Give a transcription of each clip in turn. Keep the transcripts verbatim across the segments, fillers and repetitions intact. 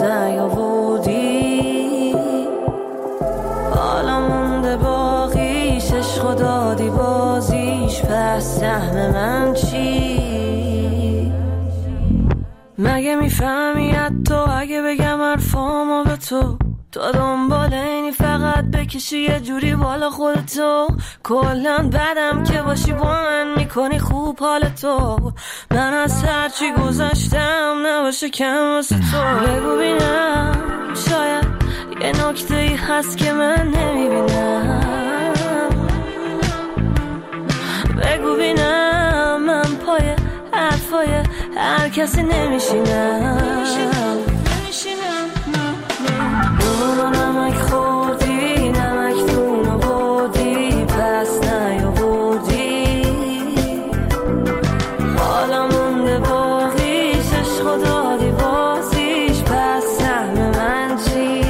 نیاوردی، حالا مونده باقیش عشق دادی بازیش، پس سهم من چی؟ مگه میفهمی حتی اگه بگم حرفامو به تو، تو دنبال اینی فقط بکشی یه جوری بالا خودتو، کلن بدم که باشی با من میکنی خوب حالتو، من از هرچی گذاشتم نباشه کم واسه تو. بگو بینم شاید یه نکته ای هست که من نمیبینم، بگو بینم من پای حرفای هر کسی نمیشینم. نونو نمک خوردی، نمک دونو بردی، پس نیاوردی، حالا مونده باقیش عشق دادی بازیش، پس سهم من چی؟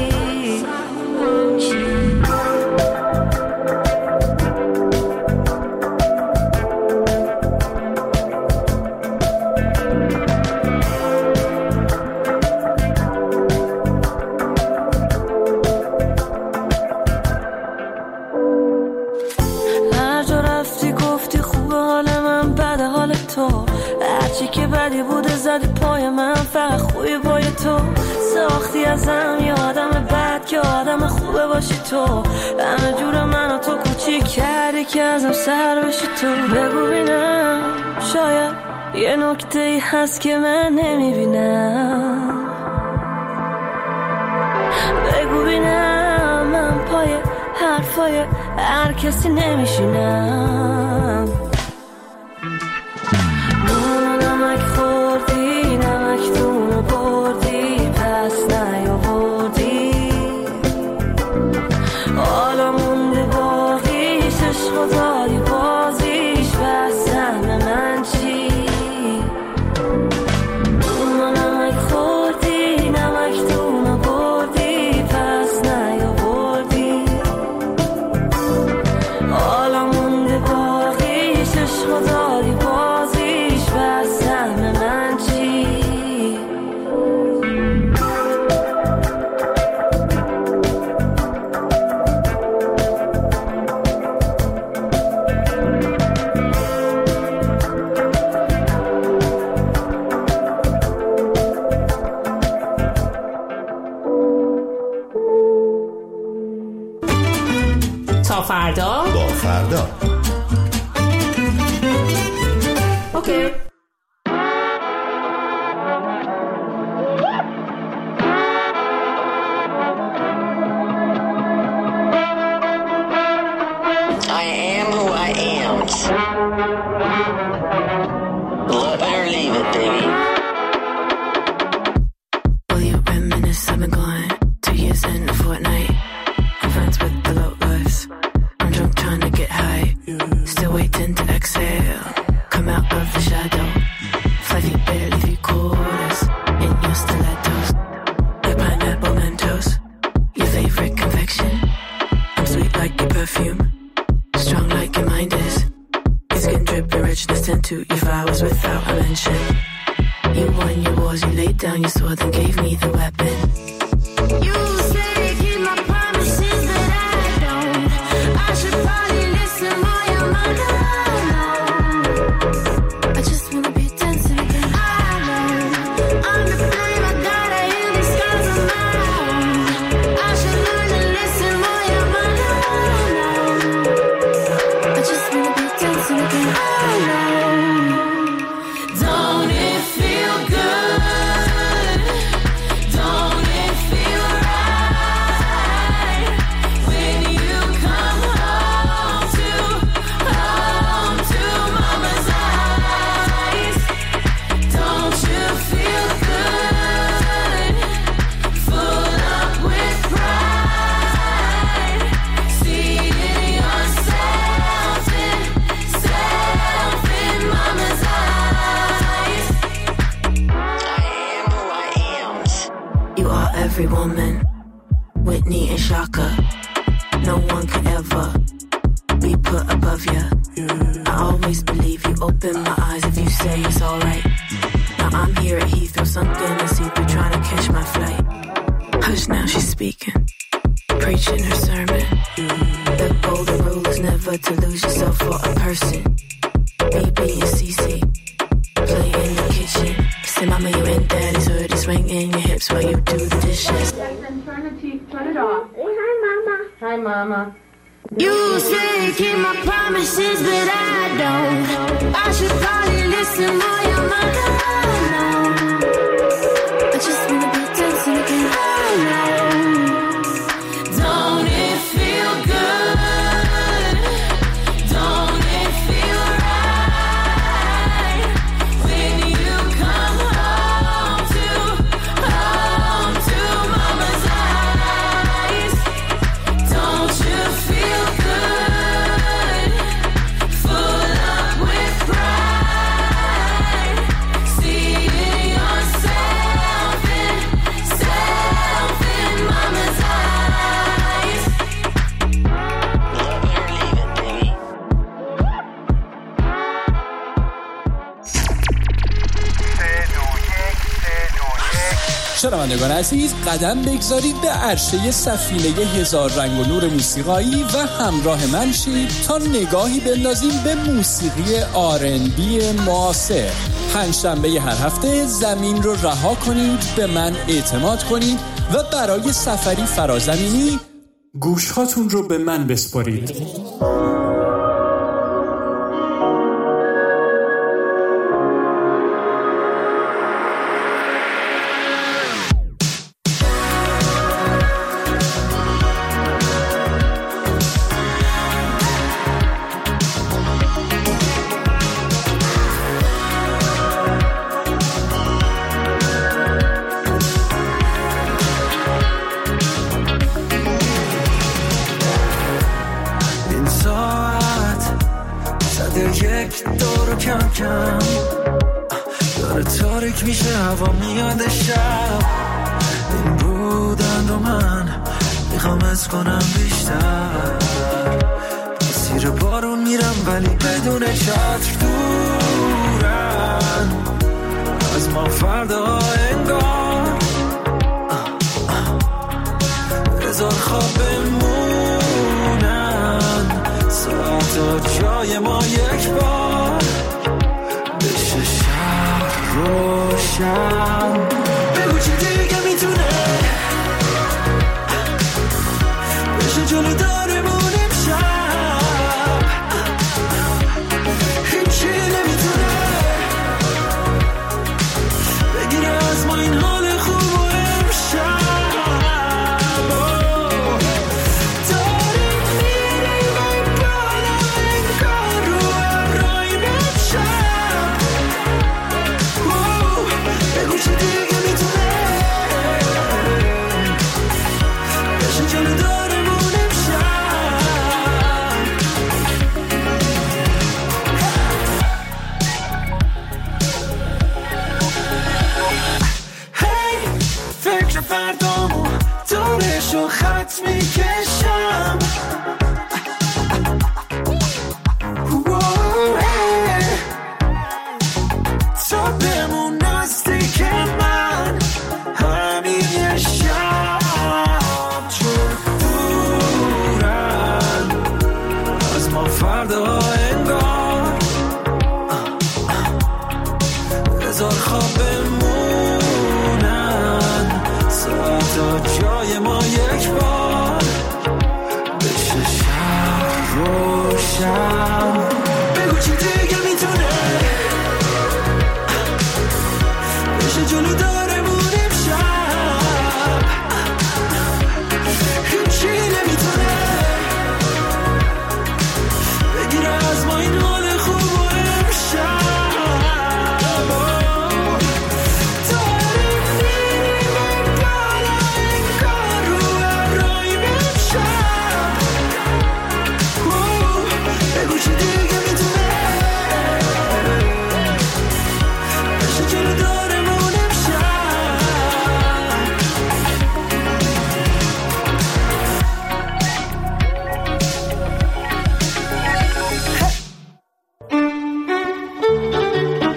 هرچی که بدی بوده زدی پای من، فقط خوبی پای تو ساختی ازم یه آدم بد که آدم خوبه باشی تو، همه جور منو تو کوچیک کردی که ازم سر بشی تو. بگو بینم شاید یه نکته ای هست که من نمیبینم، بگو بینم من پای حرفای هر کسی نمیشینم. نمک خوردی، نمک دونو بردی، پس نیاوردی، حالا مونده باقیش عشق دادی بازیش، پس سهم من چی؟ نمک خوردی، نمک دونو بردی، پس نیاوردی، حالا مونده باقیش عشق دادی بازیش، پس سهم من چی؟ تا فردا با فردا. اوکی. I am who I am. Love it or leave it, baby. Will you reminisce? I've been gone two years in a fortnight. I'm friends with the low lives. I'm drunk trying to get high. Still waiting to exhale. Come out of the shadow. Fluffy barely three quarters in your stilettos. Your pineapple Mentos. Your favorite confection. I'm sweet like your perfume. Strong like your mind is. Your skin dripping richness tend to your flowers without a mention. You won your wars, you laid down your sword and gave me the weapon. You say you keep my promises, but I don't. I should probably listen more, you're my alone. I just wanna be dancing again. I know I'm the flame, I gotta heal these scars on my own. I should learn to listen more, you're my alone. I just wanna be dancing again. I know. Don't it feel good? Don't it feel right when you come home to home to mama's eyes? Don't you feel good? Full up with pride, seeing yourself in self in mama's eyes. I am who I am. You are every woman, Whitney and Shaka. No one could ever be put above you. I always believe you, open my eyes if you say it's alright. Now I'm here at Heathrow, something to see through, trying to catch my flight. Hush, now she's speaking, preaching her sermon. The golden rule is never to lose yourself for a person. B B and C C play in the kitchen. Say, mama, you and daddy's heard you swing in your hips while you do the dishes. Jackson, turn the T V, turn it off. Hi, mama. Hi, mama. You say keep my promises, but I don't. I should probably listen more. You're my love. I just wanna be dancing again. I know. Don't it feel good? Don't it feel right when you come home to home to mama's eyes? Don't you feel good? Full up with pride, seeing yourself in, self in mama's eyes. Love it or leave it, baby. شنوندگان عزیز، قدم بگذارید به عرشه سفینه هزار رنگ و نور موسیقایی و همراه من شید تا نگاهی بندازیم به موسیقی آر ان بی معاصر. پنجشنبه هر هفته زمین رو رها کنید، به من اعتماد کنید و برای سفری فرازمینی گوشهاتون رو به من بسپارید. داره تاریک میشه، هوا میاد شب. این بودن رو من میخوام از کنم بیشتر. مسیر بارون میرم ولی بدون چتر، دورن از ما فردا انگار. بذار خواب بمونن ساعتا جای ما یک بار. بشه شب روشن، بگو چی دیگه میتونه بشه جلو دارمونیم شب. هیچی نمیتونه بگیره از ما این حال خوب و امشب. فردامو دورشو خط میکشم. تا بمون نزدیک من همین یه شب، چون دورن از ما فردا انگار. بذار خواب بمونن ساعتا جای ما یک بار. بشه شب روشن، بگو چی دیگه میتونه بشه جلو دارمونیم شب. هیچی نمیتونه بگیره از ما این حال خوب و امشب.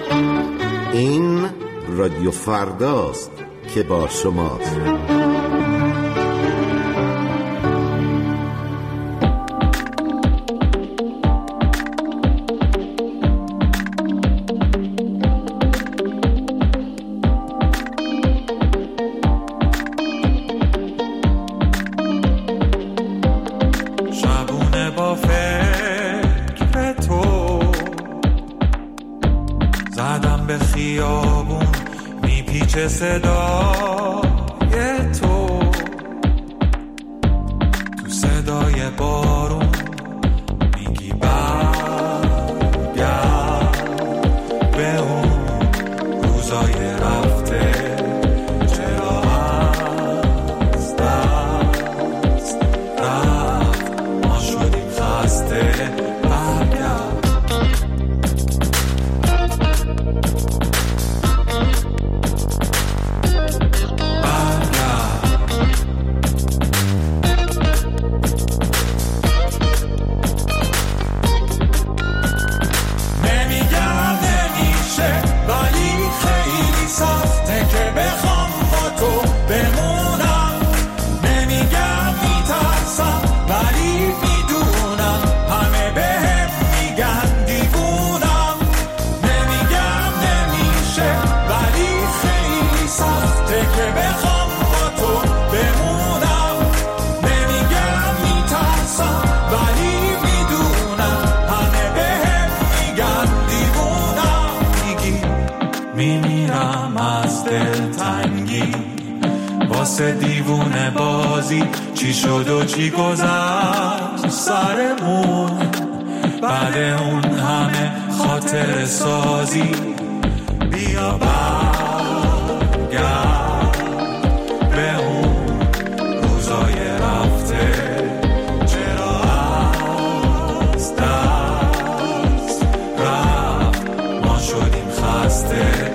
این رادیو فرداست که با شماست. میشه صدای تو تو صدای بارون میگی برگرد به اون روزای رفته چرا از دست رفت ما شدیم خسته واسه دیوونه بازی چی شد و چی گذشت سرمون بعد اون همه خاطر سازی بیا برگرد به اون روزای رفته چرا از دست رفت ما شدیم خسته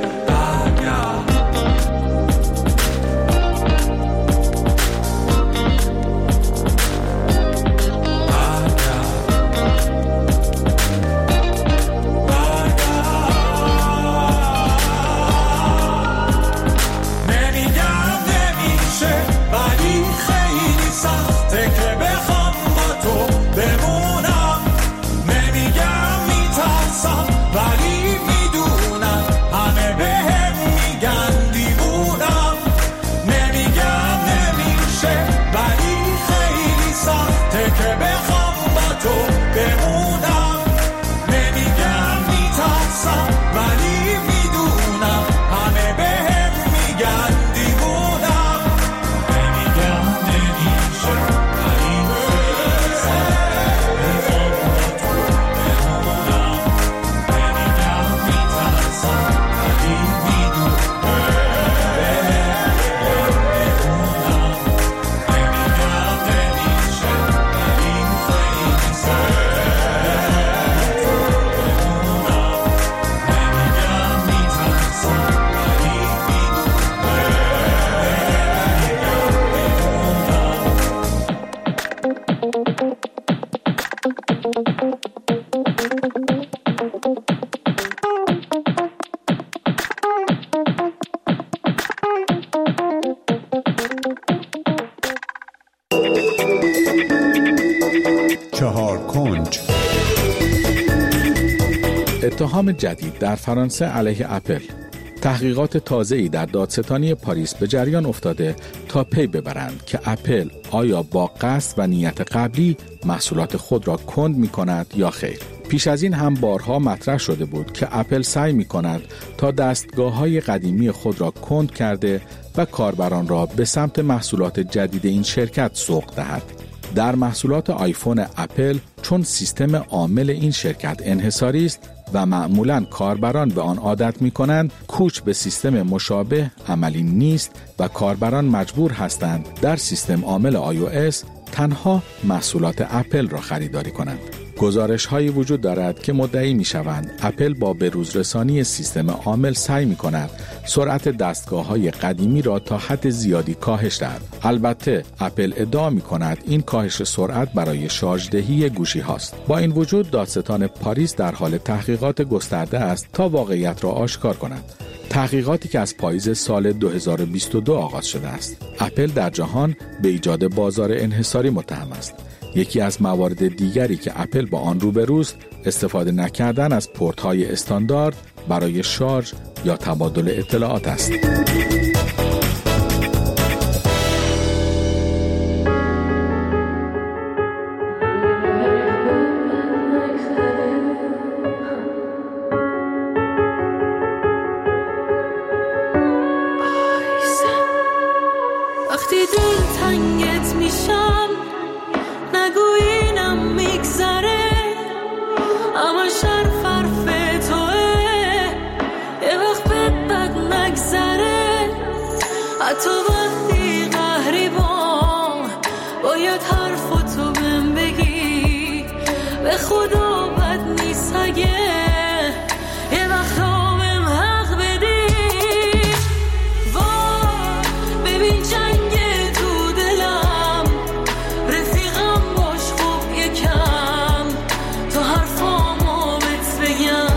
اتهام جدید در فرانسه علیه اپل. تحقیقات تازه‌ای در دادستانی پاریس به جریان افتاده تا پی ببرند که اپل آیا با قصد و نیت قبلی محصولات خود را کند می‌کند یا خیر. پیش از این هم بارها مطرح شده بود که اپل سعی می‌کند تا دستگاه‌های قدیمی خود را کند کرده و کاربران را به سمت محصولات جدید این شرکت سوق دهد. در محصولات آیفون اپل چون سیستم عامل این شرکت انحصاری است و معمولاً کاربران به آن عادت می‌کنند، کوچ به سیستم مشابه عملی نیست و کاربران مجبور هستند در سیستم عامل آی او اس تنها محصولات اپل را خریداری کنند. گزارش هایی وجود دارد که مدعی می شوند اپل با بروز رسانی سیستم عامل سعی می کند سرعت دستگاه های قدیمی را تا حد زیادی کاهش دهد. البته اپل ادعا می کند این کاهش سرعت برای شارژدهی گوشی هاست. با این وجود دادستان پاریس در حال تحقیقات گسترده است تا واقعیت را آشکار کند. تحقیقاتی که از پاییز سال دو هزار و بیست و دو آغاز شده است. اپل در جهان به ایجاد بازار انحصاری متهم است. یکی از موارد دیگری که اپل با آن روبروست استفاده نکردن از پورت‌های استاندارد برای شارژ یا تبادل اطلاعات است. حتی وقتی قهری بام باید حرفتو بهم بگی. به خدا بد نیست اگه یه وقتا بهم حق بدی. وای ببین جنگ تو دلم، رفیقم باش خوب یکم تا حرفامو بهت بگم.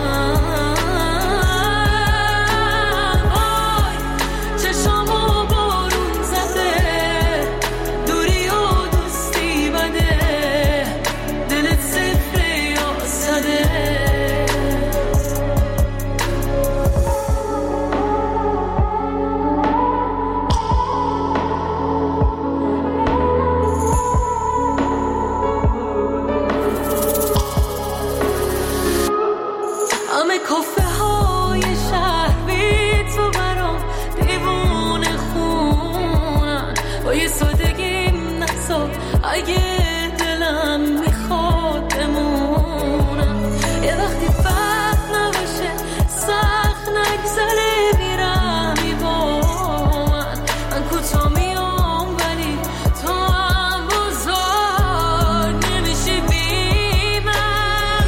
اگه دلم میخواد بمونم، یه وقتی فرق نباشه سخت نگذره بیرمی با من. من کوتا میام ولی تو هم بزرگ نمیشی بی من.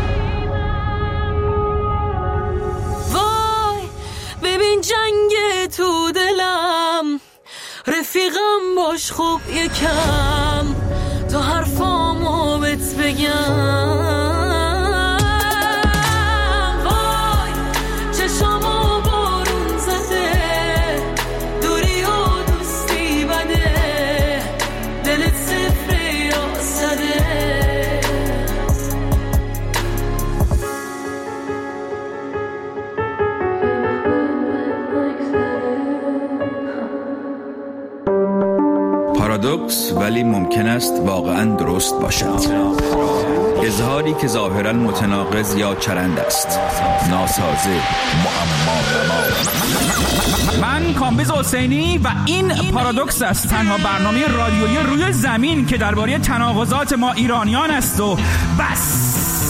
وای ببین جنگ تو دلم، رفیقم باش خوب یکم تا حرفامو بهت بگم. وای چشامو بارون زده، دوری و دوستی بده، دلت صفره یا صده. پارادوکس ولی ممکن است واقعا درست باشد. اظهاری که ظاهرا متناقض یا چرند است، ناسازه، معما. من کامبیز حسینی و این پارادوکس است، تنها برنامه رادیویی روی زمین که درباره تناقضات ما ایرانیان است و بس.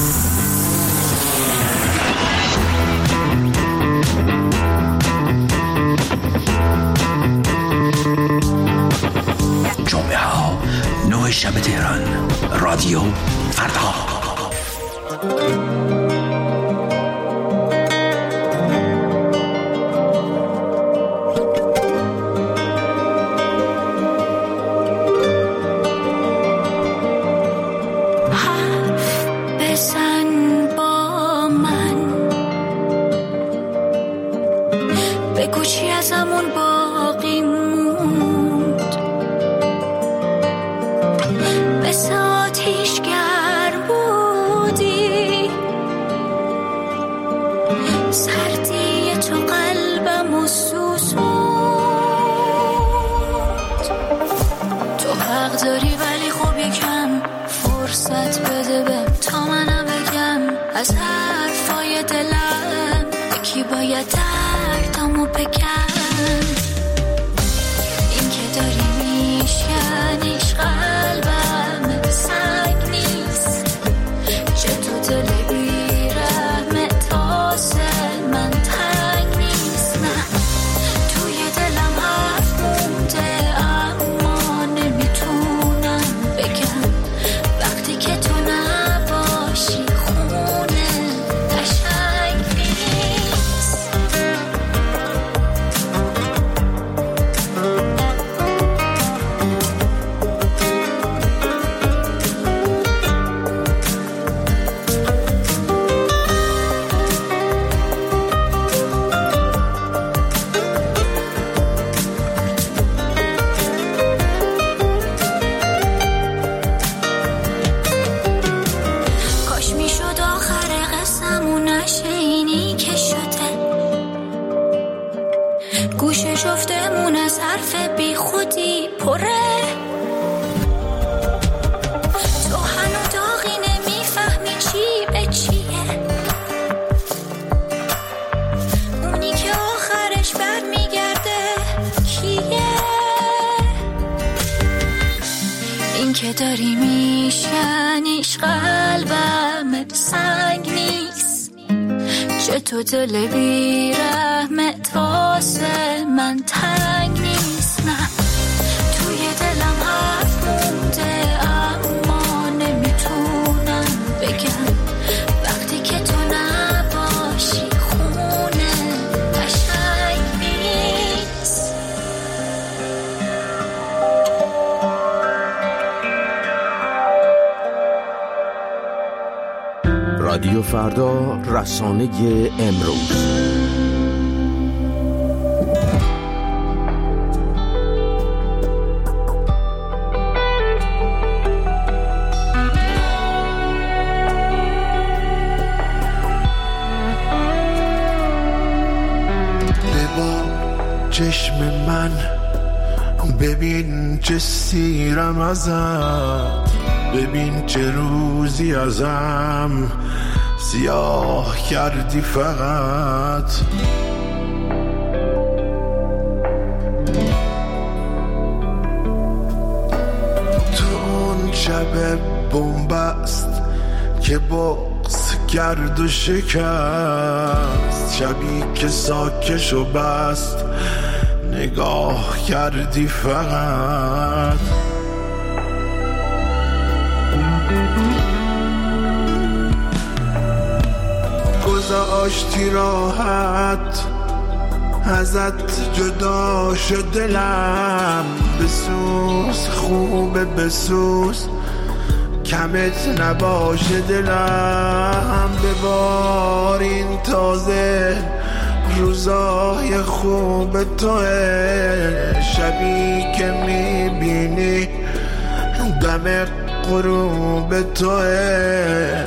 جمعه ها نه شب تهران، رادیو فردا. حرف بزن با من، بگو چی ازمون باقی موند. مثل آتیش گرم بودی، سردی تو قلبم و سوزوند. تو حق داری ولی خب یکم فرصت بده بهم تا منم بگم از حرفای دلم. یکی باید دردمو بگم. این که داری میشکنیش قلبم سنگ نیست، چه تو دل بیرحم تاسه من تنگ نیست. نه توی دلم حرف مونده اما نمیتونم بگم. وقتی که تو نباشی خونه قشنگ نیست. جفتمون از حرف بی خودی پره. تو هنو داغی نمیفهمی چی به چیه، اونی که آخرش بر میگرده کیه. این که داری میشکنیش قلبم سنگ نیست، تو دل بی رحمت واسه من تنگ نیست، نه توی دلم حرف مونده اما نمیتونم بگم وقتی که تو نباشی خونه قشنگ نیست. رادیو فردا، رسانه امروز. چشم من ببین چه سیرم ازت، ببین چه روزی ازم سیاه کردی فقط. تو اون شب بنبست که بغض کرد و شکست، شبی که ساکش و بست نگاه کردی فقط. گذاشتی راحت ازت جدا شد دلم، بسوز خوبه بسوز کمت نباشه دلم. ببارین تازه روزای خوب توه، شبی که میبینی دم غروب توه.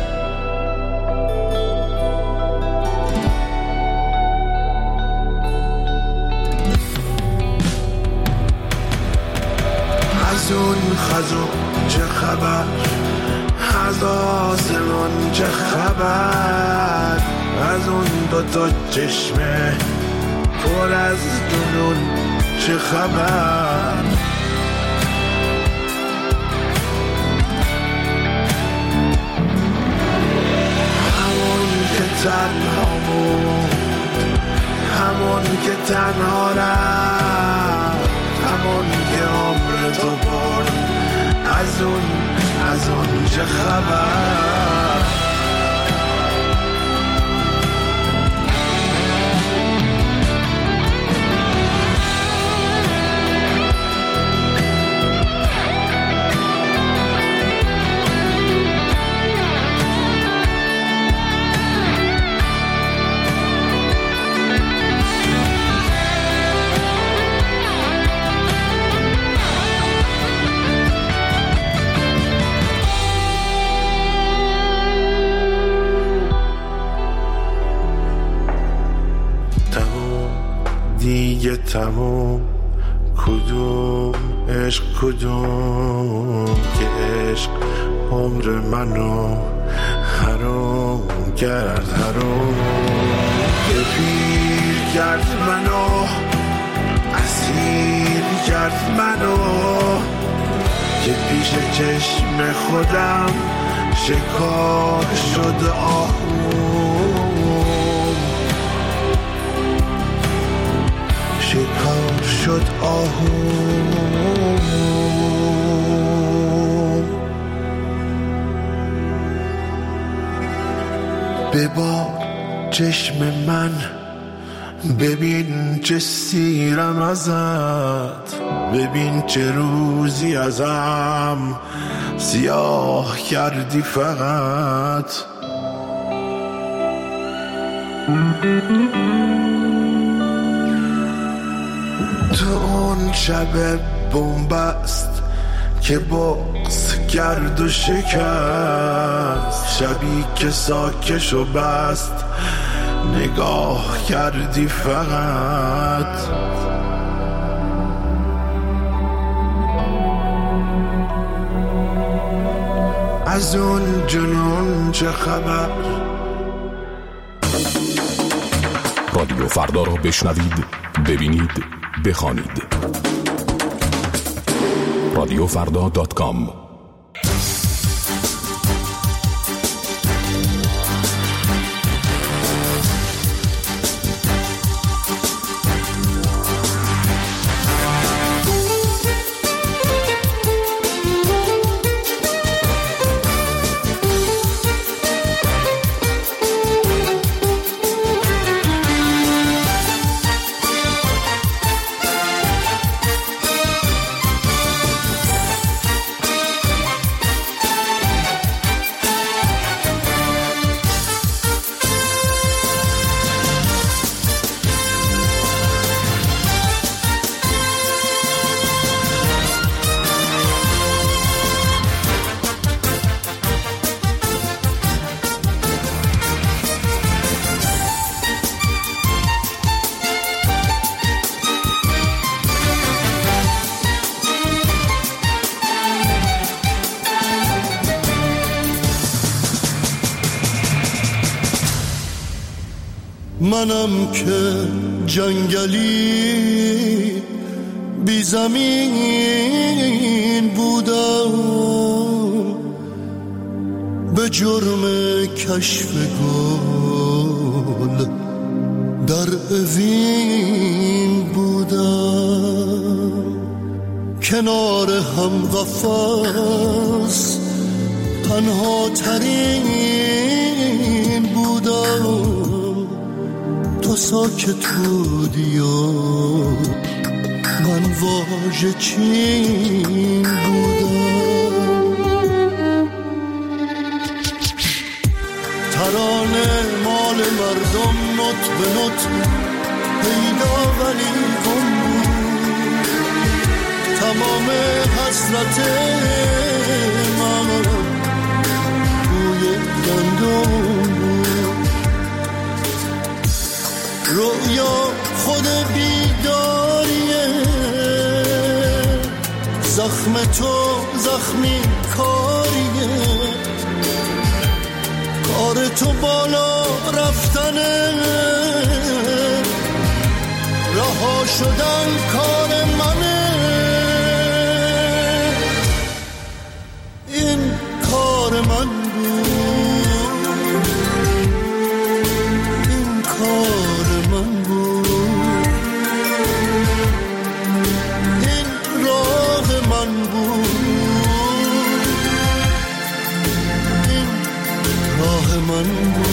از اون خزون چه خبر، از آسمان چه خبر، از اون دوتا چشمه پر از جنون چه خبر. همون که تنها بود، همون که تنها رفت، همون که عمر تو برد، از اون از اون چه خبر. دیگه تموم، کدوم عشق کدوم که عشق عمر منو حرام کرد، حرام که پیر کرد منو، اسیر کرد منو، که پیش چشم خودم شکار شد آهوم، شکار شد آهوم. ببار چشم من ببین چه سیرم ازت، ببین چه روزی ازم سیاه کردی فقط. تو اون شب بنبست که بغض کرد و شکست، شبی که ساکش و بست نگاه کردی فقط. از اون جنون چه خبر. رادیو فردا را بشنوید، ببینید، بخوانید. رادیو فردا دات کام. منم که جنگلی بی زمین بودم، به جرم کشف گل در اوین بودم، کنار هم قفس تنها ترین بودم، تو ساکت بودی و من واژه چین بودم. ترانه مال مردم نوت به نوت پیدا ولی گم بود، تمام حسرت من روی گندم بود. رویا خود بیداریه، زخم تو زخمی کاریه، کار تو بالا رفتنه، رها شدن کار منه. این کار من بود، این کار من بود، این راه من بود، این راه من بود.